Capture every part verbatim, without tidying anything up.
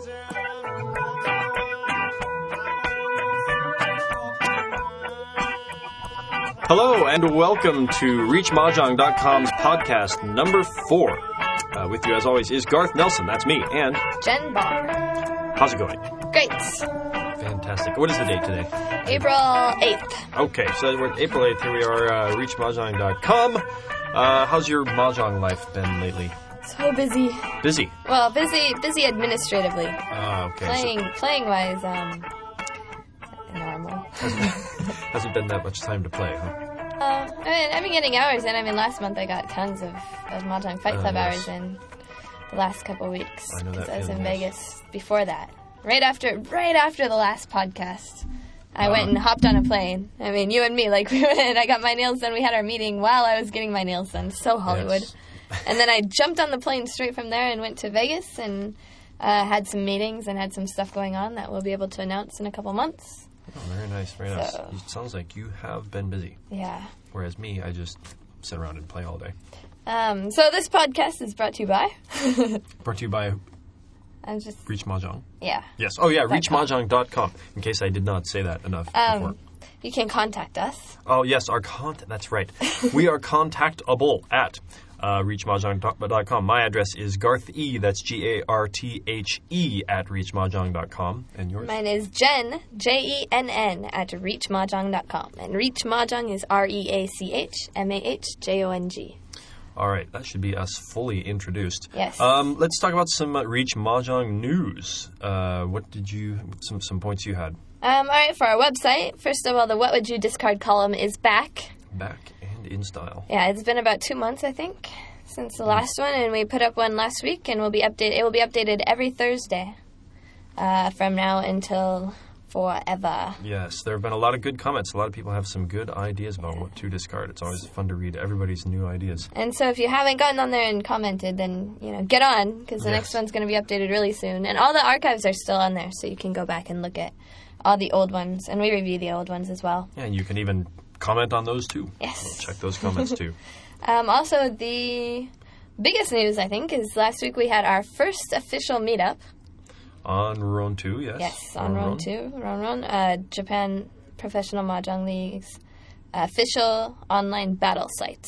Hello and welcome to Reach Mahjong dot com's podcast number four. Uh, with you as always is Garth Nelson, that's me, and Jen Barr. How's it going? Great. Fantastic. What is the date today? April eighth. Okay, so we're April eighth, here we are, uh, Reach Mahjong dot com. Uh, how's your Mahjong life been lately? So busy. Busy? Well, busy busy administratively. Ah, uh, okay. Playing, so, playing wise, um, normal. Hasn't been that much time to play, huh? Uh, I mean, I've been getting hours in. I mean, last month I got tons of, of Mahjong Fight Club uh, yes. hours in the last couple of weeks. I know that I was in feeling, Vegas before that. Right after, right after the last podcast, I uh, went and hopped on a plane. I mean, you and me, like, we went, I got my nails done. We had our meeting while I was getting my nails done. So Hollywood. Yes. And then I jumped on the plane straight from there and went to Vegas and uh, had some meetings and had some stuff going on that we'll be able to announce in a couple months. Oh, very nice, very nice. So, It sounds like you have been busy. Yeah. Whereas me, I just sit around and play all day. Um, so this podcast is brought to you by... Brought to you by I'm just... Reach Mahjong. Yeah. Yes. Oh, yeah, Reach Mahjong dot com, in case I did not say that enough Um, before. you can contact us. Oh, yes, our contact. That's right. We are contactable at uh, Reach Mahjong dot com. My address is Garth E. That's G A R T H E at Reach Mahjong dot com. And yours? Mine is Jen, J E N N, at Reach Mahjong dot com. And Reach Mahjong is R E A C H M A H J O N G. All right, that should be us fully introduced. Yes. Um, let's talk about some uh, Reach Mahjong news. Uh, what did you, some, some points you had? Um, all right, for our website, first of all, the What Would You Discard column is back. Back and in style. Yeah, it's been about two months, I think, since the last one, and we put up one last week, and we'll be update. It will be updated every Thursday uh, from now until forever. Yes, there have been a lot of good comments. A lot of people have some good ideas about what to discard. It's always fun to read everybody's new ideas. And so if you haven't gotten on there and commented, then, you know, get on, because the Yes. next one's going to be updated really soon. And all the archives are still on there, so you can go back and look at all the old ones, and we review the old ones as well. Yeah, and you can even comment on those too. Yes. We'll check those comments too. Um, also, the biggest news, I think, is last week we had our first official meetup. On Roan two, yes. Yes, on Roan two, Roan Roan, uh, Japan Professional Mahjong League's official online battle site.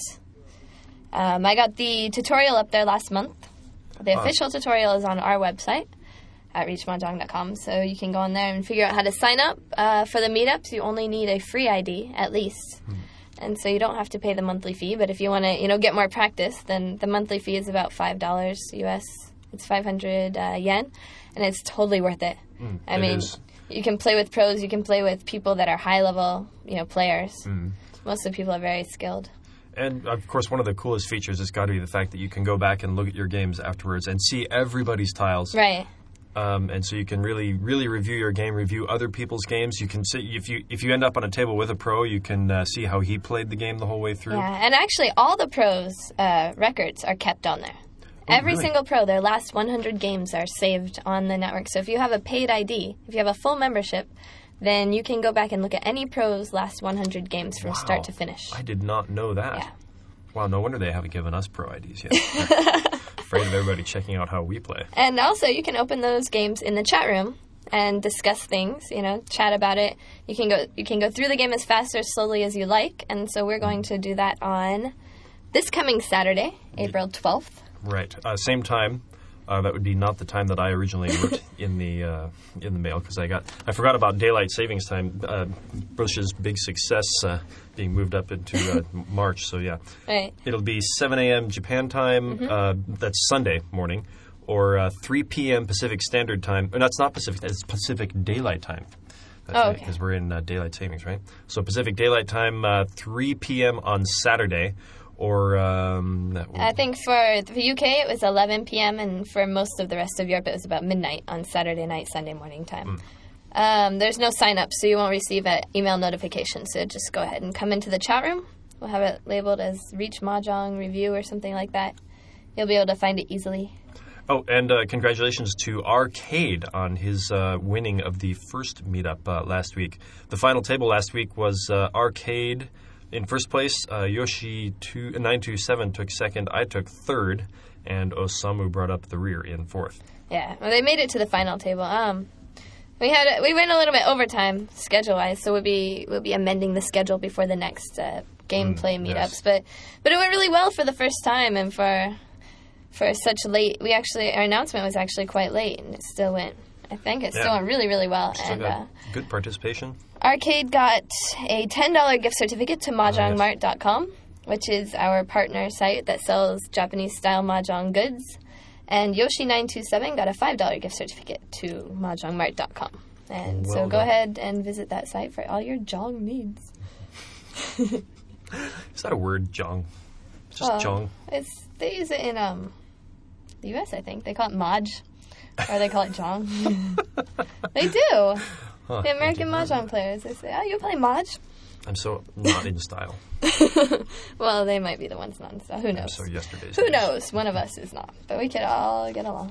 Um, I got the tutorial up there last month. The Ah. official tutorial is on our website at Reach Mahjong dot com, so you can go on there and figure out how to sign up. Uh, for the meetups, you only need a free I D, at least. Hmm. And so you don't have to pay the monthly fee, but if you want to, you know, get more practice, then the monthly fee is about five dollars U S. It's five hundred uh, yen, and it's totally worth it. Mm, I it mean, is. you can play with pros, you can play with people that are high-level, you know, players. Mm. Most of the people are very skilled. And, of course, one of the coolest features has got to be the fact that you can go back and look at your games afterwards and see everybody's tiles. Right. Um, and so you can really, really review your game, review other people's games. You can see, if you if you end up on a table with a pro, you can uh, see how he played the game the whole way through. Yeah, and actually all the pros' uh, records are kept on there. Oh, Every really? single pro, their last one hundred games are saved on the network. So if you have a paid I D, if you have a full membership, then you can go back and look at any pro's last one hundred games from Wow. start to finish. I did not know that. Yeah. Wow, no wonder they haven't given us pro I Ds yet. Afraid of everybody checking out how we play. And also, you can open those games in the chat room and discuss things. You know, chat about it. You can go. You can go through the game as fast or slowly as you like. And so we're going to do that on this coming Saturday, April twelfth. Right. Uh, same time. Uh, that would be not the time that I originally wrote in the uh, in the mail because I got I forgot about daylight savings time. Uh, Bush's big success uh, being moved up into uh, March. So yeah, Right. it'll be seven a.m. Japan time. Mm-hmm. Uh, that's Sunday morning, or uh, three p.m. Pacific Standard Time. Or that's not Pacific. That's Pacific Daylight Time. That's Oh, right, okay. because we're in uh, daylight savings, right? So Pacific Daylight Time, uh, three p.m. on Saturday. Or um, that I think for the U K it was eleven p.m. and for most of the rest of Europe it was about midnight on Saturday night, Sunday morning time. Mm. Um, there's no sign up, so you won't receive an email notification. So just go ahead and come into the chat room. We'll have it labeled as Reach Mahjong Review or something like that. You'll be able to find it easily. Oh, and uh, congratulations to Arcade on his uh, winning of the first meetup uh, last week. The final table last week was uh, Arcade. In first place, uh, Yoshi nine two seven took second. I took third. and Osamu brought up the rear in fourth. Yeah, well, they made it to the final table. Um, we had we went a little bit overtime schedule wise, so we'll be we'll be amending the schedule before the next uh, gameplay mm, meetups. Yes. But but it went really well for the first time, and for for such late. We actually our announcement was actually quite late, and it still went. I think it yeah. still went really really well. Still and got uh, good participation. Arcade got a ten dollars gift certificate to mahjong mart dot com, which is our partner site that sells Japanese-style mahjong goods. And Yoshi nine two seven got a five dollars gift certificate to mahjong mart dot com. And well so go done. ahead and visit that site for all your jong needs. Is that a word, jong? Just well, jong? It's, they use it in um, the U S, I think. They call it maj. Or they call it jong. They do. Huh, the American mahjong players, they say, oh, you play maj? I'm so not in style. Well, they might be the ones not in style. Who knows? I'm so yesterday's. Who days. knows? One of us is not. But we could all get along.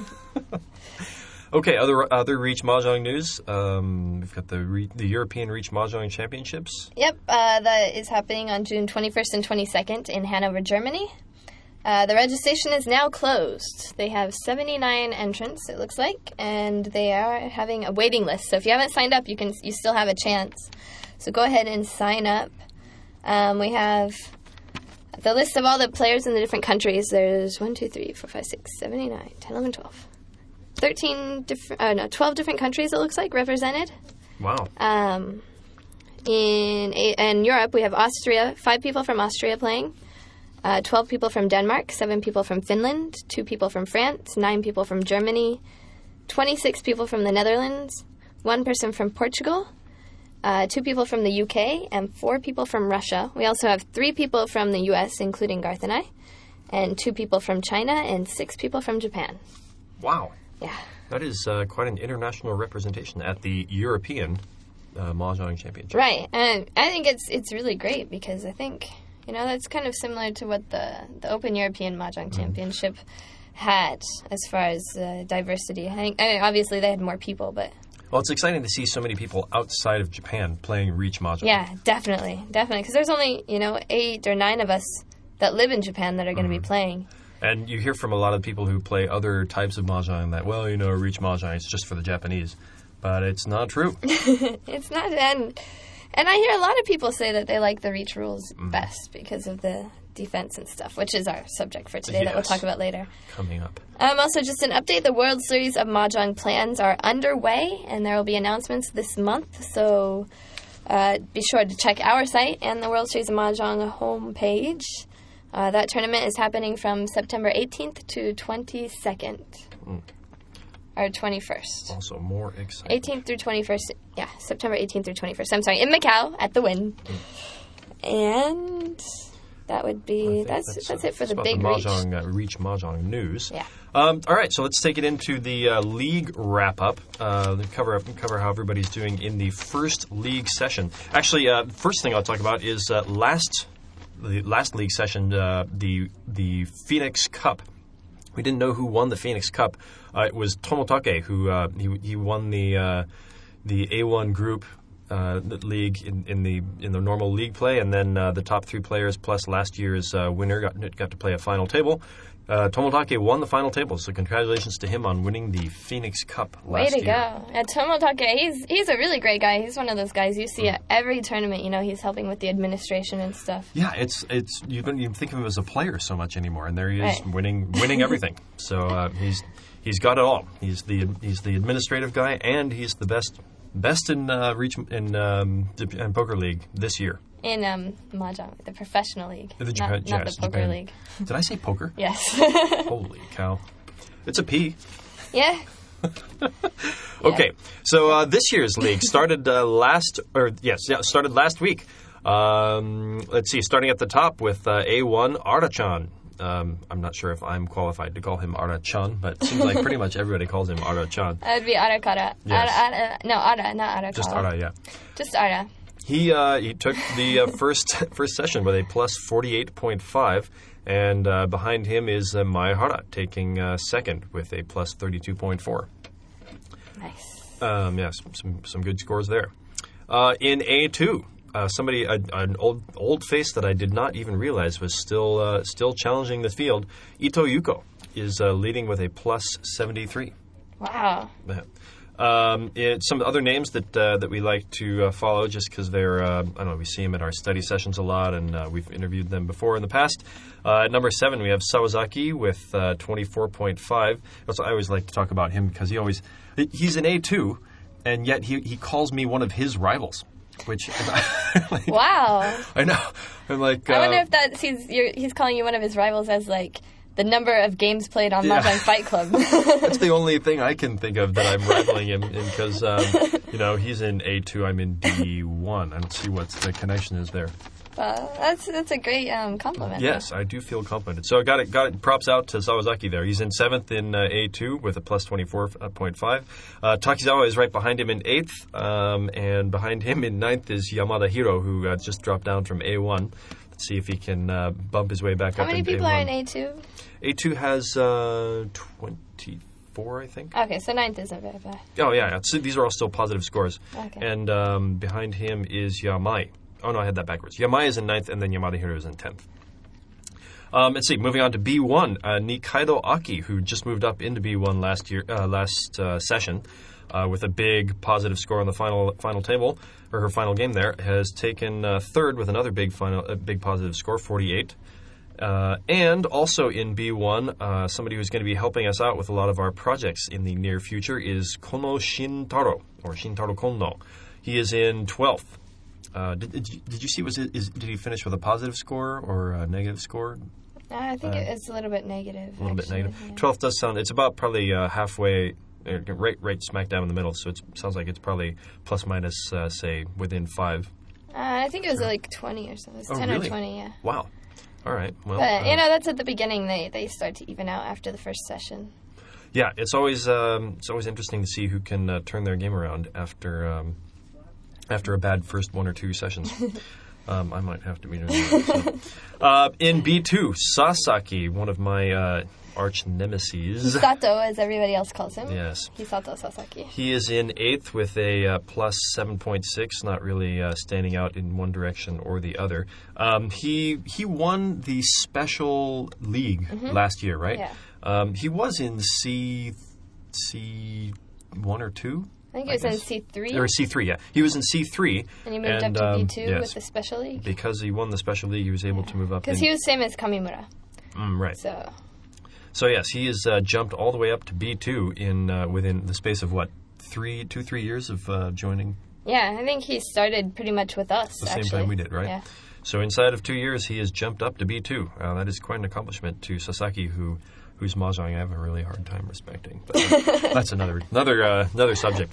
Okay, other other Reach Mahjong news. Um, we've got the Re- the European Reach Mahjong Championships. Yep, uh, that is happening on June twenty-first and twenty-second in Hanover, Germany. Uh, the registration is now closed. They have seventy-nine entrants, it looks like, and they are having a waiting list. So if you haven't signed up, you can you still have a chance. So go ahead and sign up. Um, we have the list of all the players in the different countries. There's one, two, three, four, five, six, seven, eight, nine, ten, eleven, twelve. thirteen different, uh, no, twelve different countries, it looks like, represented. Wow. Um, in, in Europe, we have Austria, five people from Austria playing, uh, twelve people from Denmark, seven people from Finland, two people from France, nine people from Germany, twenty-six people from the Netherlands, one person from Portugal, Uh, two people from the U K, and four people from Russia. We also have three people from the U S, including Garth and I, and two people from China, and six people from Japan. Wow. Yeah. That is uh, quite an international representation at the European uh, Mahjong Championship. Right. And I think it's it's really great because I think, you know, that's kind of similar to what the, the Open European Mahjong Championship mm. had as far as uh, diversity. I think, I mean, obviously they had more people, but... Well, it's exciting to see so many people outside of Japan playing Reach Mahjong. Yeah, definitely, definitely. Because there's only, you know, eight or nine of us that live in Japan that are going to mm-hmm. be playing. And you hear from a lot of people who play other types of Mahjong that, well, you know, Reach Mahjong is just for the Japanese. But it's not true. It's not. And, and I hear a lot of people say that they like the Reach rules mm-hmm. best because of the defense and stuff, which is our subject for today yes. that we'll talk about later. Coming up. Um, also, just an update, the World Series of Mahjong plans are underway, and there will be announcements this month, so uh, be sure to check our site and the World Series of Mahjong homepage. Uh, that tournament is happening from September eighteenth to twenty-second. Mm. Or twenty-first. Also more exciting. eighteenth through twenty-first. Yeah, September eighteenth through twenty-first. I'm sorry, in Macau at the Wynn. Mm. And... That would be, that's that's, that's it for the big the Mahjong, Reach. Uh, Reach Mahjong news. Yeah. Um, all right, so let's take it into the uh, league wrap-up, uh, cover up, cover how everybody's doing in the first league session. Actually, uh, first thing I'll talk about is uh, last the last league session, uh, the the Phoenix Cup. We didn't know who won the Phoenix Cup. Uh, it was Tomotake who uh, he he won the uh, the A one group. Uh, league in, in the in the normal league play, and then uh, the top three players plus last year's uh, winner got got to play a final table. Uh, Tomotake won the final table, so congratulations to him on winning the Phoenix Cup last year. Way to year. go! Yeah, Tomotake, he's he's a really great guy. He's one of those guys you see mm. at every tournament. You know, he's helping with the administration and stuff. Yeah, it's it's you don't even think of him as a player so much anymore, and there he is right. winning winning everything. So uh, he's he's got it all. He's the he's the administrative guy, and he's the best. Best in uh, reach in um, Japan Poker League this year. In um, Mahjong, the professional league, the Japan, not, not yes, the poker Japan. league. Did I say poker? Yes. Holy cow! It's a P. Yeah. Okay, yeah. so uh, this year's league started uh, last, or yes, yeah, started last week. Um, let's see, starting at the top with uh, A one Ara-chan. Um, I'm not sure if I'm qualified to call him Ara-chan, but it seems like pretty much everybody calls him Ara-chan. That would be Arakara. Yes. Ara, Ara, no, Ara, not Arakara. Just Ara, yeah. Just Ara. He uh, he took the uh, first first session with a plus forty-eight point five, and uh, behind him is uh, Maehara taking uh, second with a plus thirty-two point four. Nice. Um, yes, some some good scores there. Uh, in A two, uh, somebody, a, an old old face that I did not even realize was still uh, still challenging the field. Ito Yuko is uh, leading with a plus seventy-three. Wow. Yeah. Um, it, some other names that uh, that we like to uh, follow just because they're, uh, I don't know, we see them at our study sessions a lot, and uh, we've interviewed them before in the past. Uh, at number seven, we have Sawazaki with uh, twenty-four point five. Also, I always like to talk about him because he always, he's an A two, and yet he, he calls me one of his rivals. Which like, wow. I know. I'm like. I uh, wonder if that's he's you're, he's calling you one of his rivals as like the number of games played on Yeah. Mahjong Fight Club. That's the only thing I can think of that I'm rivaling him in because um, you know he's in A two, I'm in D one. I don't see what the connection is there. Uh, that's that's a great um, compliment. Yes, I do feel complimented. So I got it. Got it. Props out to Sawazaki there. He's in seventh in uh, A two with a plus twenty-four point five. Uh, Takizawa is right behind him in eighth, um, and behind him in ninth is Yamada Hiro, who uh, just dropped down from A one. Let's see if he can uh, bump his way back How up. How many into people A one. are in A two? A two has uh, twenty-four, I think. Okay, so ninth isn't very bad. Oh yeah, yeah. So these are all still positive scores. Okay. And um, behind him is Yamai. Oh no, I had that backwards. Yamai is in ninth, and then Yamada Hiro is in tenth. Um, let's see. Moving on to B one, uh, Nikaido Aki, who just moved up into B one last year, uh, last uh, session, uh, with a big positive score on the final final table, or her final game there, has taken uh, third with another big final, uh, big positive score, forty-eight. Uh, and also in B one, uh, somebody who's going to be helping us out with a lot of our projects in the near future is Kono Shintaro, or Shintaro Kono. He is in twelfth. Uh, did, did, you, did you see, was it, is, did he finish with a positive score or a negative score? Uh, I think Uh, it's a little bit negative. A little bit actually, negative. yeah. twelfth does sound, it's about probably uh, halfway, uh, right, right smack down in the middle, so it sounds like it's probably plus minus, uh, say, within five. Uh, I think it was like twenty or something. It was Oh, ten really? or twenty, yeah. Wow. All right. Well, But, uh, you know, that's at the beginning. They they start to even out after the first session. yeah, it's always um, it's always interesting to see who can uh, turn their game around after um, after a bad first one or two sessions. um, I might have to be doing that. So. Uh, in B two, Sasaki, one of my uh, arch nemesis. Sato, as everybody else calls him. Yes. Hisato Sasaki. He is in eighth with a uh, plus seven point six, not really uh, standing out in one direction or the other. Um, he he won the special league last year, right? Yeah. Um, he was in C C one or two. I think I it was in guess. C three. Or C three, yeah. He was in C three. And he moved and, up to um, B two yes. with the special league. Because he won the special league, he was able to move up. Because in- he was same as Kamimura. Mm, right. So, So yes, he has uh, jumped all the way up to B two in uh, within the space of what three, two, three years of uh, joining. yeah, I think he started pretty much with us, The same actually. time we did, right? Yeah. So inside of two years, he has jumped up to B two. Uh, that is quite an accomplishment to Sasaki, who whose mahjong I have a really hard time respecting. But uh, that's another another uh, another subject.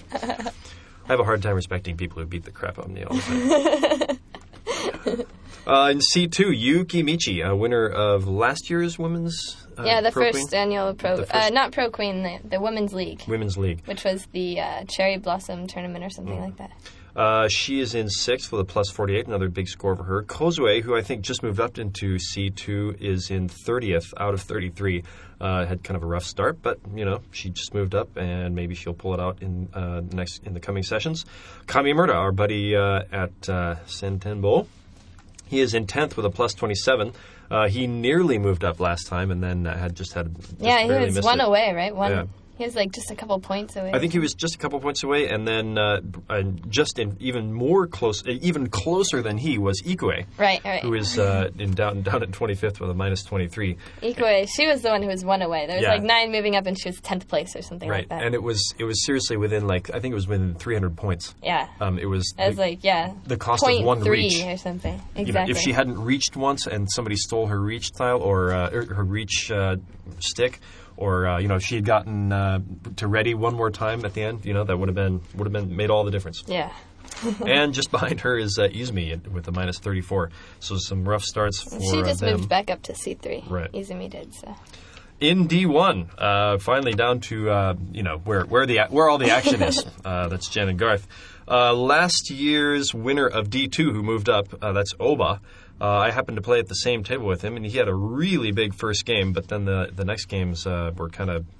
I have a hard time respecting people who beat the crap out of me all the time. uh, in C two, Yuki Michi, a winner of last year's women's uh, yeah, the Pro first Queen? annual Pro... The Uh, first- not Pro Queen, the, the Women's League, Women's League. which was the uh, Cherry Blossom Tournament or Mm. something like that. Uh, she is in sixth with a plus forty-eight, another big score for her. Kozue, who I think just moved up into C two, is in thirtieth out of thirty-three. Uh, had kind of a rough start, but, you know, she just moved up, and maybe she'll pull it out in uh, next in the coming sessions. Kamimura, our buddy uh, at uh, Sentenbo, he is in tenth with a plus twenty-seven. Uh, he nearly moved up last time, and then uh, had just had just Yeah, he barely was missed one it. away, right? One. Yeah. He was like just a couple points away. I think he was just a couple points away, and then uh, uh, just in even more close, uh, even closer than he was Ikue, Right, right. who is uh, in down down at twenty-fifth with a minus twenty-three. Ikue, she was the one who was one away. There was Yeah. like nine moving up, and she was tenth place or something Right, like that. and it was it was seriously within like I think it was within three hundred points. yeah. Um, it was It was the- like, yeah. the cost of point one three reach. or something. you know, Exactly. if she hadn't reached once and somebody stole her reach tile or, uh, or her reach uh, stick, or uh, you know, if she had gotten uh, to ready one more time at the end, you know, that would have been would have been made all the difference. Yeah. And just behind her is uh, Izumi with a minus thirty-four. So some rough starts for She just them. moved back up to C three. Right. Izumi did, so. In D one, uh, finally down to uh, you know where where the where all the action is. Uh, that's Jen and Garth. Uh, last year's winner of D two, who moved up, uh, that's Oba. Uh, I happened to play at the same table with him, and he had a really big first game. But then the the next games uh, were kind of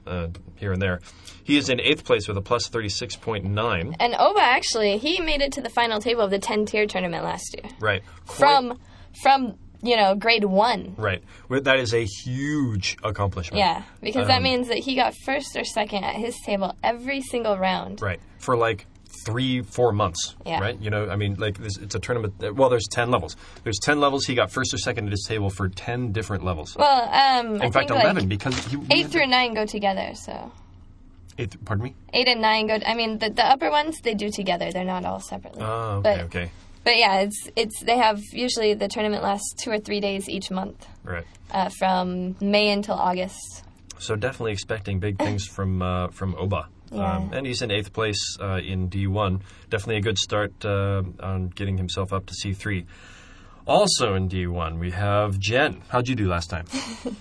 uh, here and there. He is in eighth place with a plus thirty-six point nine. And Oba, actually, he made it to the final table of the ten-tier tournament last year. Right. From, from you know, grade one. Right. Well, that is a huge accomplishment. Yeah, because Um, that means that he got first or second at his table every single round. Right. For like three, four months. Yeah. Right? You know, I mean, like, this, it's a tournament. Well, there's ten levels. There's ten levels. He got first or second at his table for ten different levels. Well, um, In I fact, think eleven, like because he. eight through nine go together, so. Eight, pardon me? Eight and nine go. I mean, the, the upper ones they do together. They're not all separately. Oh, okay, but, okay. But yeah, it's it's they have usually the tournament lasts two or three days each month, Right. uh, from May until August. So definitely expecting big things from uh, from Oba. Yeah. Um, and he's in eighth place uh, in D one. Definitely a good start uh, on getting himself up to C three. Also in D one, we have Jen. How'd you do last time?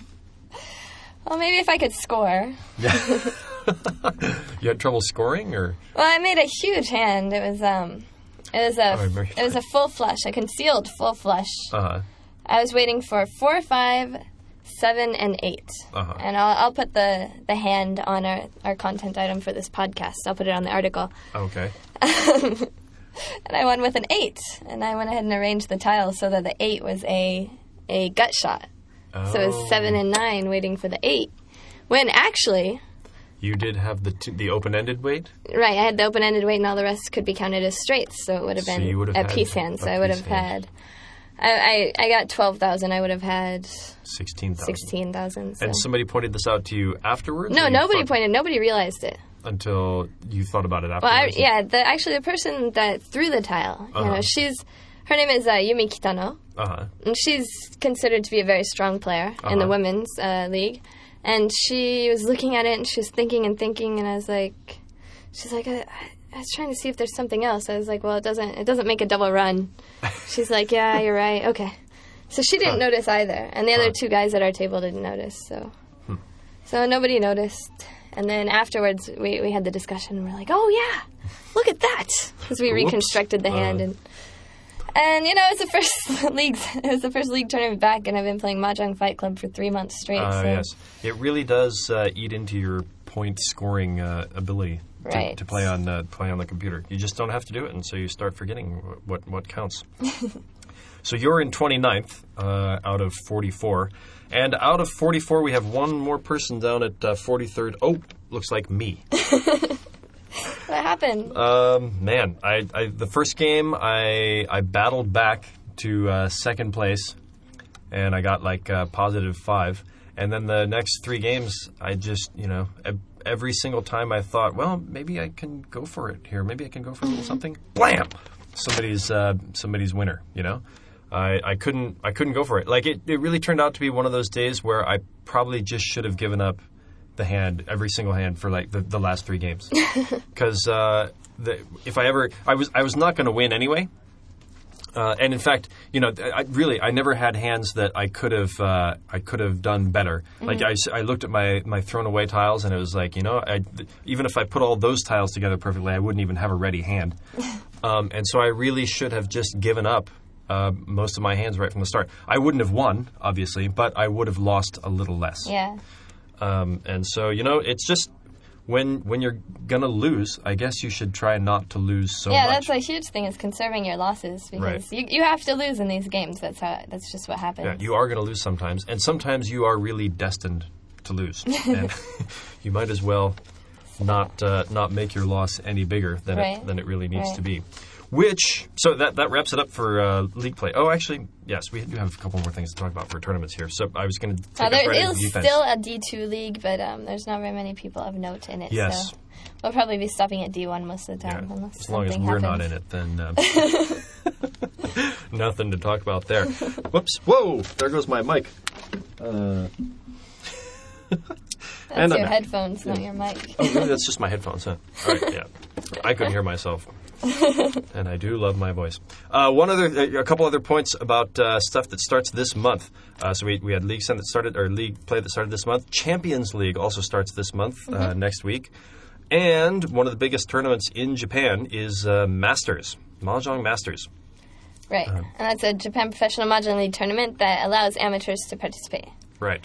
Well, maybe if I could score. Yeah. You had trouble scoring, or? Well, I made a huge hand. It was um, it was a Oh, very it was a full flush, a concealed full flush. Uh-huh. I was waiting for four, five, seven, and eight. Uh-huh. And I'll I'll put the, the hand on our, our content item for this podcast. I'll put it on the article. Okay. And I won with an eight, and I went ahead and arranged the tiles so that the eight was a a gut shot. Oh. So it was seven and nine waiting for the eight. When actually, You did have the t- the open-ended weight? right, I had the open-ended weight, and all the rest could be counted as straights. So it would have So been you would have a had piece hand. So a I would piece have hand. had. I, I I got twelve thousand. I would have had sixteen thousand. sixteen thousand. So. And somebody pointed this out to you afterwards? No, or you nobody thought- pointed. Nobody realized it. Until you thought about it Well, I, afterwards? yeah, the, actually, the person that threw the tile, you Uh-huh. know, she's her name is uh, Yumi Kitano. Uh-huh. And she's considered to be a very strong player in the Uh-huh. women's uh, league. And she was looking at it and she was thinking and thinking, and I was like, she's like, I, I was trying to see if there's something else. I was like, well, it doesn't it doesn't make a double run. She's like, yeah, you're right. Okay. So she didn't Huh. notice either. And the other Huh. two guys at our table didn't notice. So Hmm. so nobody noticed. And then afterwards, we, we had the discussion. And we're like, oh, yeah, look at that. Because we Whoops. reconstructed the hand. Uh. and And, you know, it's the first league. It was the first league tournament back, and I've been playing Mahjong Fight Club for three months straight. Uh, so. yes. It really does uh, eat into your point scoring uh, ability to, Right. to play on uh, play on the computer. You just don't have to do it, and so you start forgetting wh- what, what counts. So you're in twenty-ninth uh, out of forty-four. And out of forty-four, we have one more person down at uh, forty-third. Oh, looks like me. What happened? Um, man, I, I the first game I I battled back to uh, second place, and I got like uh, positive five. And then the next three games, I just you know e- every single time I thought, well, maybe I can go for it here. Maybe I can go for a little something. Blam! Somebody's uh, somebody's winner. You know, I, I couldn't I couldn't go for it. Like it, it really turned out to be one of those days where I probably just should have given up the hand, every single hand for like the, the last three games, because uh, the, if I ever, I was I was not going to win anyway. Uh, and in fact, you know, I, really, I never had hands that I could have uh, I could have done better. Mm-hmm. Like I, s- I looked at my, my thrown away tiles, and it was like, you know, I, th- even if I put all those tiles together perfectly, I wouldn't even have a ready hand. um, and so I really should have just given up uh, most of my hands right from the start. I wouldn't have won, obviously, but I would have lost a little less. Yeah. Um, and so, you know, it's just when when you're going to lose, I guess you should try not to lose so yeah, much. that's a huge thing, is conserving your losses, because Right. you, you have to lose in these games. That's how. That's just what happens. Yeah, you are going to lose sometimes, and sometimes you are really destined to lose. And you might as well not uh, not make your loss any bigger than Right. it than it really needs Right. to be. Which, so that, that wraps it up for uh, league play. Oh, actually, yes, we do have a couple more things to talk about for tournaments here. So I was going to take Uh, us there right into is defense. still a D two league, but um, there's not very many people of note in it. Yes. So we'll probably be stopping at D one most of the Yeah, time, unless as long as something we're happens. not in it, then uh, nothing to talk about there. Whoops! Whoa! There goes my mic. Uh, That's and your I'm- headphones, not your mic. Oh, really? That's just my headphones, huh? All right, yeah. I couldn't hear myself. And I do love my voice. Uh, one other, a couple other points about uh, stuff that starts this month. Uh, so we, we had League Sen that started, or League Play that started this month. Champions League also starts this month, uh, Mm-hmm. next week. And one of the biggest tournaments in Japan is uh, Masters, Mahjong Masters. Right. Uh-huh. And that's a Japan Professional Mahjong League tournament that allows amateurs to participate. Right.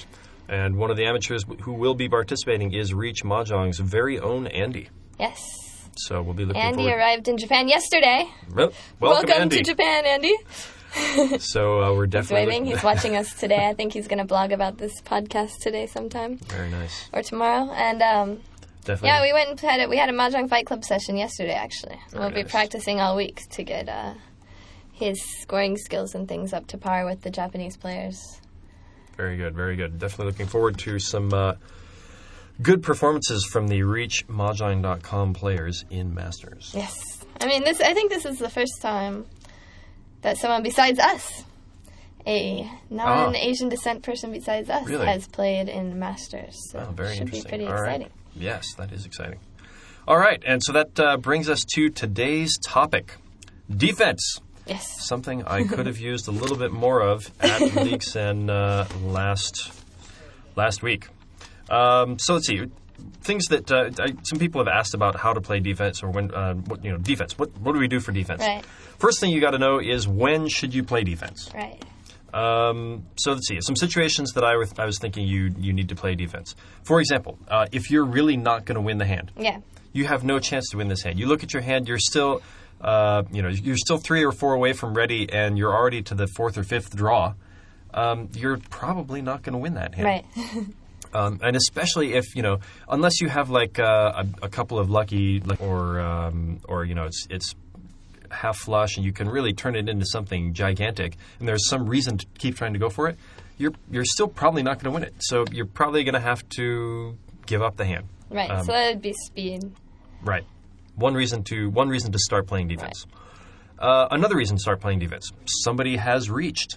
And one of the amateurs who will be participating is Reach Mahjong's very own Andy. Yes. So we'll be looking Andy forward. arrived in Japan yesterday. Well, welcome, welcome Andy. to Japan, Andy. So uh, we're He's definitely... waving. He's watching us today. I think he's going to blog about this podcast today sometime. Very nice. Or tomorrow. And um, Definitely. yeah, we went and had a, we had a Mahjong Fight Club session yesterday, actually. Very we'll be nice. practicing all week to get uh, his scoring skills and things up to par with the Japanese players. Very good, very good. Definitely looking forward to some uh, good performances from the Reach Mahjong dot com players in Masters. Yes. I mean, this. I think this is the first time that someone besides us, a non-Asian descent person besides us, Really? has played in Masters. So Oh, very it should interesting. be pretty All right. exciting. Yes, that is exciting. All right, and so that uh, brings us to today's topic, defense. Yes. Something I could have used a little bit more of at Leaguesan uh, last last week. Um, so let's see. Things that uh, I, some people have asked about how to play defense or when, uh, what, you know, defense. What what do we do for defense? Right. First thing you got to know is when should you play defense? Right. Um, so let's see. Some situations that I, was- I was thinking you you need to play defense. For example, uh, if you're really not going to win the hand, Yeah. you have no chance to win this hand. You look at your hand, you're still, uh, you know, you're still three or four away from ready, and you're already to the fourth or fifth draw. Um, you're probably not going to win that hand. Right. Um, and especially if, you know, unless you have like uh, a, a couple of lucky, like, or um, or you know, it's it's half flush, and you can really turn it into something gigantic, and there's some reason to keep trying to go for it. You're you're still probably not going to win it. So you're probably going to have to give up the hand. Right. Um, so that would be speed. Right. One reason to one reason to start playing defense. Uh, another reason to start playing defense. Somebody has reached.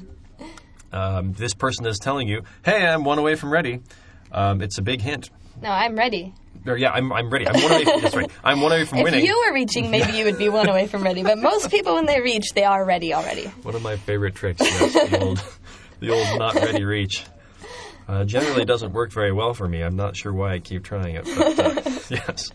Um, this person is telling you, "Hey, I'm one away from ready." Um, it's a big hint. No, I'm ready. Or, yeah, I'm I'm ready. I'm one away. From, that's right. I'm one away from If winning. you were reaching, maybe you would be one away from ready. But most people, when they reach, they are ready already. One of my favorite tricks. Yes, the old, the old not ready reach. Uh, generally doesn't work very well for me. I'm not sure why I keep trying it. But, uh, yes.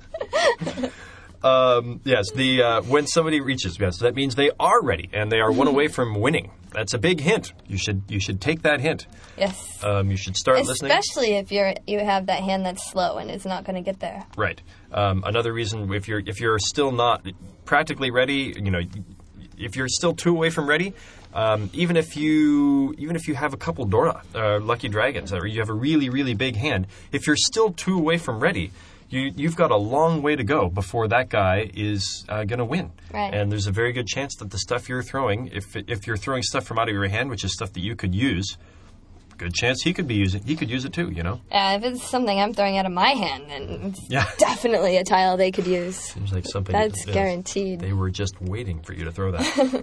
Um, yes, the uh, when somebody reaches, yes, that means they are ready and they are one away from winning. That's a big hint. You should you should take that hint. Yes. Um, you should start listening. Especially if you're you have that hand that's slow and is not going to get there. Right. Um, another reason, if you're if you're still not practically ready, you know, if you're still two away from ready, um, even if you even if you have a couple Dora, uh, Lucky Dragons, or you have a really really big hand, if you're still two away from ready, you you've got a long way to go before that guy is uh, going to win. Right. And there's a very good chance that the stuff you're throwing, if if you're throwing stuff from out of your hand, which is stuff that you could use, good chance he could be using he could use it too. You know. Uh, if it's something I'm throwing out of my hand, then it's Yeah. definitely a tile they could use. Seems like something That's yes, guaranteed. They were just waiting for you to throw that.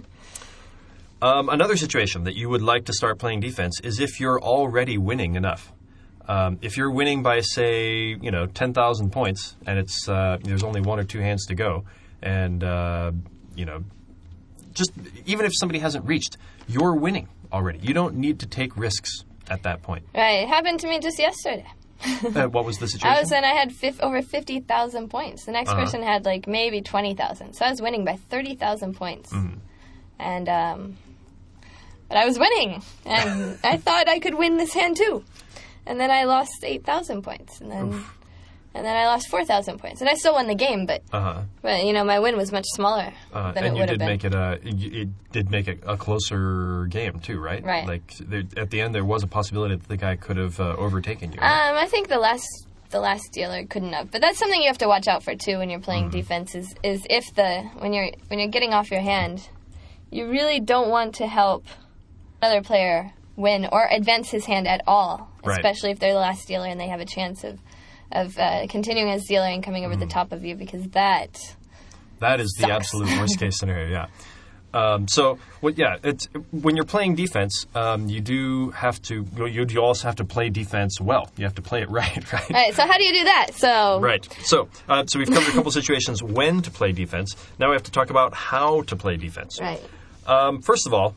um, another situation that you would like to start playing defense is if you're already winning enough. Um, if you're winning by, say, you know, ten thousand points, and it's uh, there's only one or two hands to go, and uh, you know, just even if somebody hasn't reached, you're winning already. You don't need to take risks at that point. Right. It happened to me just yesterday. Uh, what was the situation? I was in, I had fif- over fifty thousand points. The next Uh-huh. person had like maybe twenty thousand. So I was winning by thirty thousand points. Mhm. And, um, but I was winning. And I thought I could win this hand too. And then I lost eight thousand points. And then, and then I lost four thousand points. And I still won the game, but, Uh-huh. but you know, my win was much smaller Uh, than and it you would have did been. make it a you- it did make it a closer game too, right? Right. Like there, at the end, there was a possibility that the guy could have uh, overtaken you. Right? Um, I think the last the last dealer couldn't have, but that's something you have to watch out for too when you're playing Mm-hmm. defense. Is, is if the when you're when you're getting off your hand, you really don't want to help another player win or advance his hand at all, Right. especially if they're the last dealer and they have a chance of of uh, continuing as dealer and coming over the top of you, because that that is the sucks. absolute worst case scenario. Yeah. Um, so, what? Yeah, it's when you're playing defense, um, you do have to. You, you also have to play defense well. You have to play it right, right? All right, so how do you do that? So Right. So, uh, so we've covered a couple situations when to play defense. Now we have to talk about how to play defense. right, Um, first of all,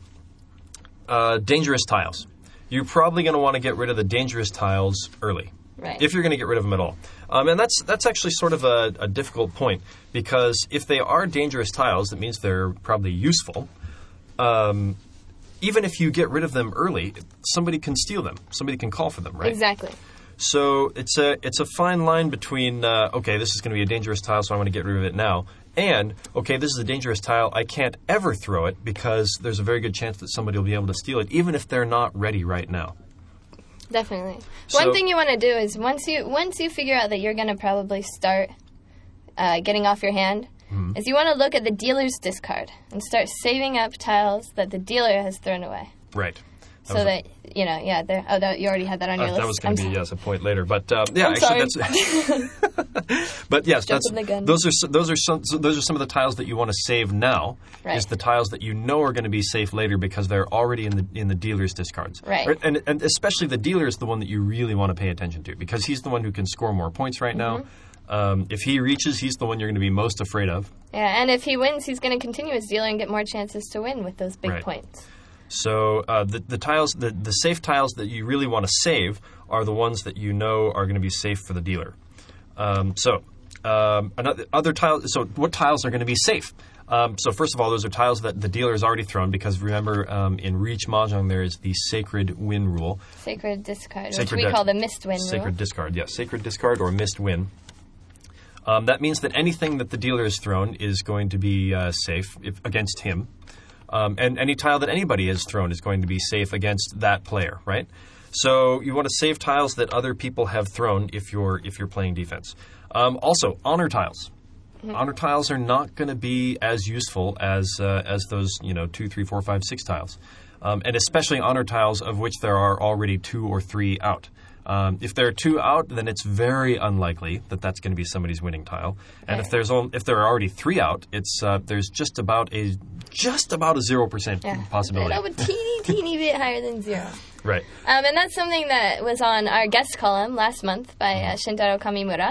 uh, dangerous tiles. You're probably going to want to get rid of the dangerous tiles early, right, if you're going to get rid of them at all. Um, and that's that's actually sort of a, a difficult point, because if they are dangerous tiles, that means they're probably useful. Um, even if you get rid of them early, somebody can steal them. Somebody can call for them, right? Exactly. So it's a it's a fine line between, uh, okay, this is going to be a dangerous tile, so I want to get rid of it now, and, okay, this is a dangerous tile, I can't ever throw it because there's a very good chance that somebody will be able to steal it, even if they're not ready right now. Definitely. So, One thing you want to do is once you once you figure out that you're going to probably start uh, getting off your hand, mm-hmm. is you want to look at the dealer's discard and start saving up tiles that the dealer has thrown away. Right. That so that, you know, yeah, oh, that, you already had that on your uh, list. That was going to be, sorry. yes, a point later. But, uh, yeah, I'm actually, sorry. that's... but, yes, that's, those are those are some those are some of the tiles that you want to save now, right. is the tiles that you know are going to be safe later because they're already in the in the dealer's discards. Right. And, and especially the dealer is the one that you really want to pay attention to because he's the one who can score more points right mm-hmm. now. Um, if he reaches, he's the one you're going to be most afraid of. Yeah, and if he wins, he's going to continue as dealer and get more chances to win with those big right. points. So uh, the, the tiles, the, the safe tiles that you really want to save are the ones that you know are going to be safe for the dealer. Um, so um, another, other tiles. So what tiles are going to be safe? Um, so first of all, those are tiles that the dealer has already thrown because remember um, in Reach Mahjong there is the Sacred Win rule. Sacred Discard, Sacred which we di- call the Missed Win Sacred rule. Sacred Discard, yes. Sacred Discard or Missed Win. Um, that means that anything that the dealer has thrown is going to be uh, safe if, against him. Um, and any tile that anybody has thrown is going to be safe against that player, right? So you want to save tiles that other people have thrown if you're if you're playing defense. Um, also, honor tiles. Mm-hmm. Honor tiles are not going to be as useful as uh, as those you know two, three, four, five, six tiles, um, and especially honor tiles of which there are already two or three out. Um, if there are two out, then it's very unlikely that that's going to be somebody's winning tile. And right. if there's only, if there are already three out, it's uh, there's just about a just about a zero percent yeah. possibility. A teeny teeny bit higher than zero. Right. Um, and that's something that was on our guest column last month by uh, Shintaro Kamimura.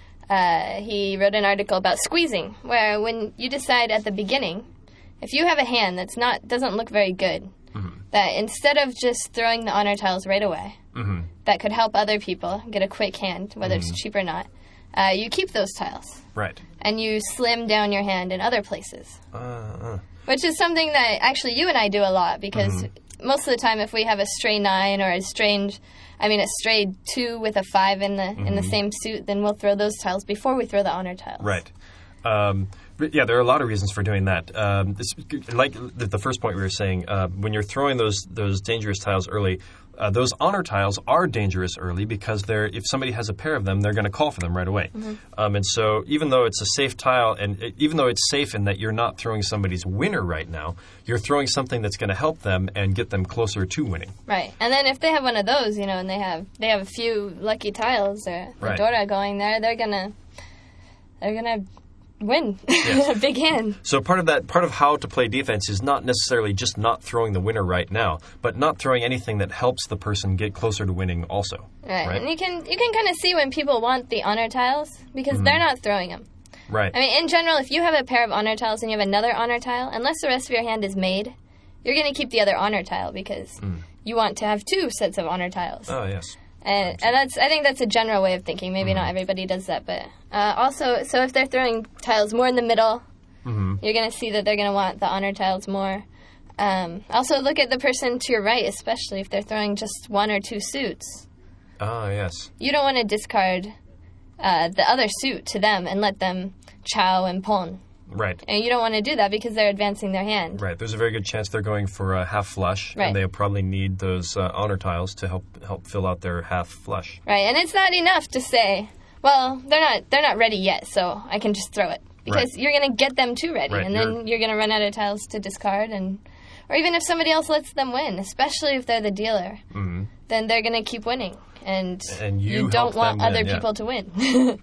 Uh, he wrote an article about squeezing, where when you decide at the beginning, if you have a hand that's not doesn't look very good, mm-hmm. that instead of just throwing the honor tiles right away. Mm-hmm. That could help other people get a quick hand, whether mm-hmm. it's cheap or not. Uh, you keep those tiles. Right. And you slim down your hand in other places. Uh, uh. Which is something that actually you and I do a lot because mm-hmm. most of the time if we have a stray nine or a strange, I mean a stray two with a five in the mm-hmm. in the same suit, then we'll throw those tiles before we throw the honor tiles. Right. Um, yeah, there are a lot of reasons for doing that. Um, this, like the, the first point we were saying, uh, when you're throwing those those dangerous tiles early, uh, those honor tiles are dangerous early because they're if somebody has a pair of them, they're going to call for them right away. Mm-hmm. Um, and so even though it's a safe tile, and it, even though it's safe in that you're not throwing somebody's winner right now, you're throwing something that's going to help them and get them closer to winning. Right. And then if they have one of those, you know, and they have they have a few lucky tiles or right. Dora going there, they're gonna they're gonna. win. Yes. A big hand. So part of that, part of how to play defense is not necessarily just not throwing the winner right now, but not throwing anything that helps the person get closer to winning also. Right. right? And you can you can kind of see when people want the honor tiles because mm-hmm. they're not throwing them. Right. I mean, in general, if you have a pair of honor tiles and you have another honor tile, unless the rest of your hand is made, you're going to keep the other honor tile because mm. you want to have two sets of honor tiles. Oh, yes. And, and that's I think that's a general way of thinking. Maybe mm-hmm. not everybody does that, but uh, also, so if they're throwing tiles more in the middle, mm-hmm. you're going to see that they're going to want the honor tiles more. Um, also, look at the person to your right, especially if they're throwing just one or two suits. Oh, yes. You don't want to discard uh, the other suit to them and let them chow and pon. Right. And you don't want to do that because they're advancing their hand. Right. There's a very good chance they're going for a half flush, right. and they'll probably need those uh, honor tiles to help help fill out their half flush. Right. And it's not enough to say, well, they're not they're not ready yet, so I can just throw it. Because right. you're going to get them too ready, right. and then you're, you're going to run out of tiles to discard, and or even if somebody else lets them win, especially if they're the dealer, mm-hmm. then they're going to keep winning, and, and you, you don't want other win, people yeah. to win.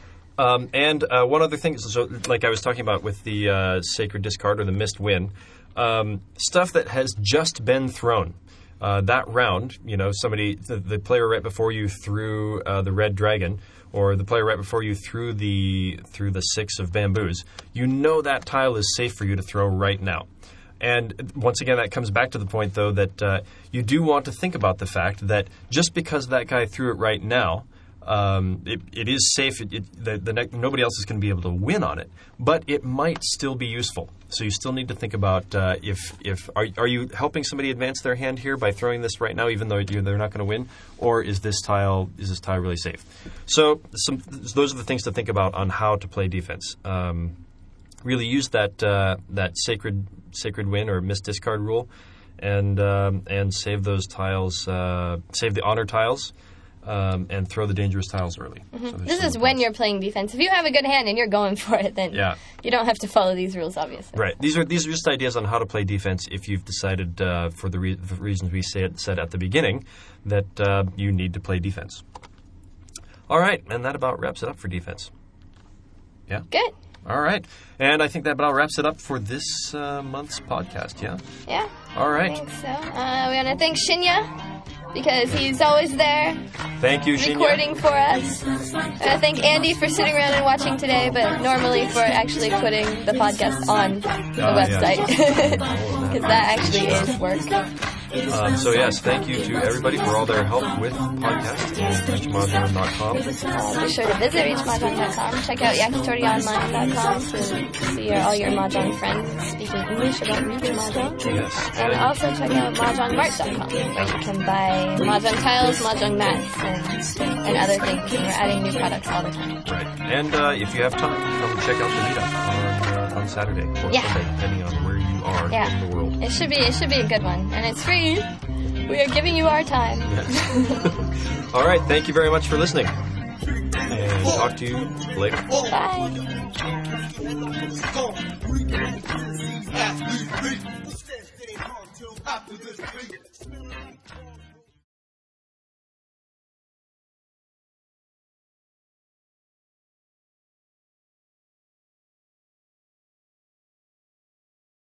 Um, and uh, one other thing, so like I was talking about with the uh, Sacred Discard or the Missed Win, um, stuff that has just been thrown. Uh, that round, you know, somebody, the, the player right before you threw uh, the Red Dragon, or the player right before you threw the threw the Six of Bamboos, you know that tile is safe for you to throw right now. And once again, that comes back to the point, though, that uh, you do want to think about the fact that just because that guy threw it right now, Um, it, it is safe. It, it, the, the ne- nobody else is going to be able to win on it, but it might still be useful. So you still need to think about uh, if if are, are you helping somebody advance their hand here by throwing this right now, even though you, they're not going to win, or is this tile is this tile really safe? So some those are the things to think about on how to play defense. Um, really use that uh, that sacred sacred win or miss discard rule, and um, and save those tiles, uh, save the honor tiles. Um, and throw the dangerous tiles early. Mm-hmm. So this is when you're playing defense. If you have a good hand and you're going for it, then yeah. you don't have to follow these rules, obviously. Right. These are these are just ideas on how to play defense if you've decided, uh, for the, re- the reasons we said, said at the beginning, that uh, you need to play defense. All right, and that about wraps it up for defense. Yeah? Good. All right. And I think that about wraps it up for this uh, month's podcast, yeah? Yeah. All right. I think so. Uh, we want to thank Shinya, because he's always there. Thank you, Shinya. Recording for us. I thank Andy for sitting around and watching today, but normally for actually putting the podcast on the uh, website. Because that actually is work. Um, so, yes, thank you to everybody for all their help with the podcast and reach mahjong dot com. Uh, be sure to visit reach mahjong dot com. Check out yakitori online dot com to see your, all your mahjong friends speaking English about reading mahjong. Yes. And also check out mahjong mart dot com, where you can buy mahjong tiles, mahjong mats, and, and other things. And we're adding new products all the time. Right. And uh, if you have time, come check out the meetup on, uh, on Saturday or yeah. Sunday, depending on where you are yeah. in the world. It should be it should be a good one, and it's free. We are giving you our time. Yes. All right. Thank you very much for listening, and talk to you later. Bye.